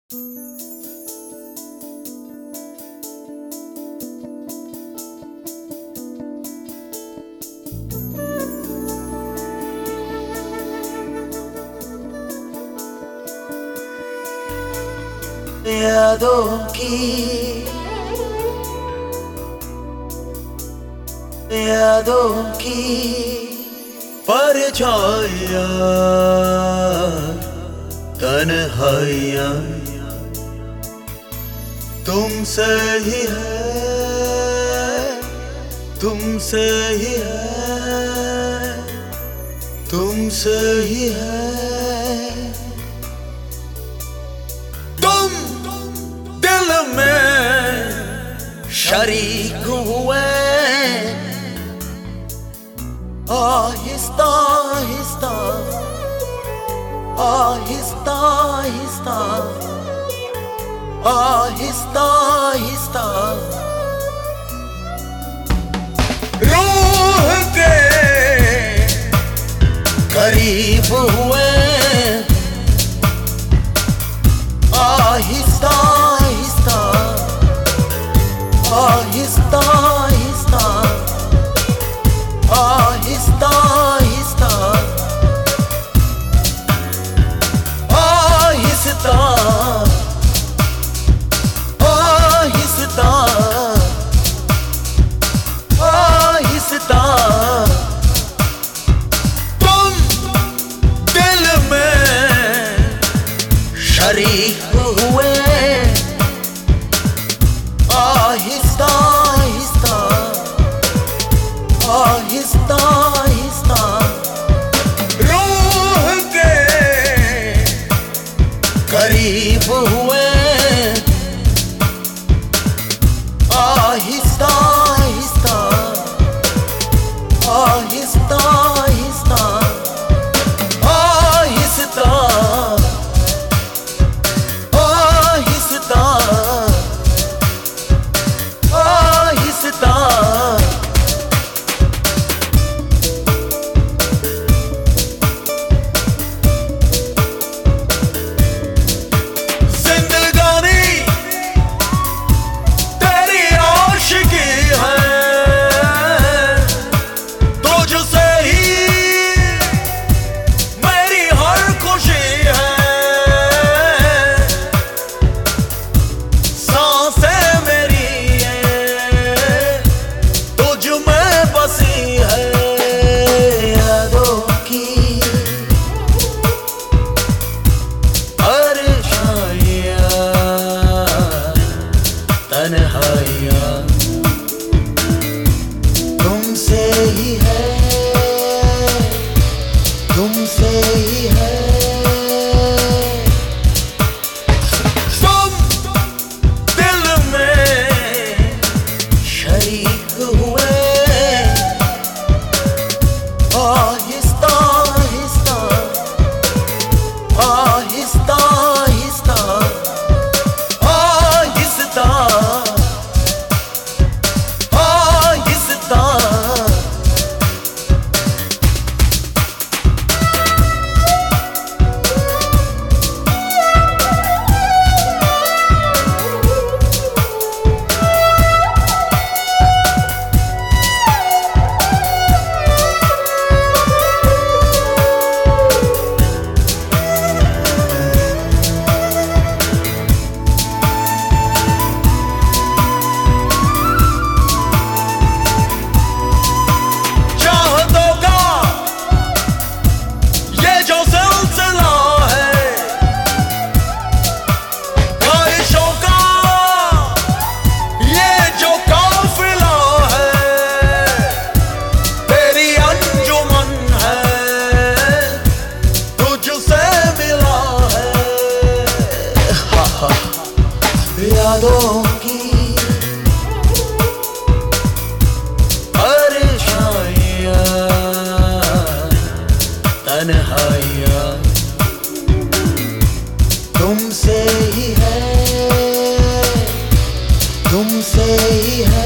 यादों की परछाइयाँ तन्हाइयाँ तुमसे ही है, तुमसे ही है, तुमसे ही है। तुम दिल में शरीक हुए, आहिस्ता आहिस्ता आहिस्ता आहिस्ता आहिस्ता आहिस्ता रूह के करीब हुए, आहिस्ता आहिस्ता आहिस्ता आहिस्ता आहिस्ता आहिस्ता आहिस्ता आहिस्ता आहिस्ता तुम दिल में शरीक हुए, आहिस्ता आहिस्ता आहिस्ता आहिस्ता रूह के करीब हुए, आहिस्ता आहिस्ता आहिस्ता आहिस्ता आहिस्ता आहिस्ता आहिस्ता तन्हाइयाँ तुमसे ही है, तुमसे ही है। तुम दिल में शरीक हुए, आहिस्ता आहिस्ता आहिस्ता आहिस्ता आहिस्ता यादों की परछाइयाँ तन्हाइयाँ तुमसे ही है, तुमसे ही है।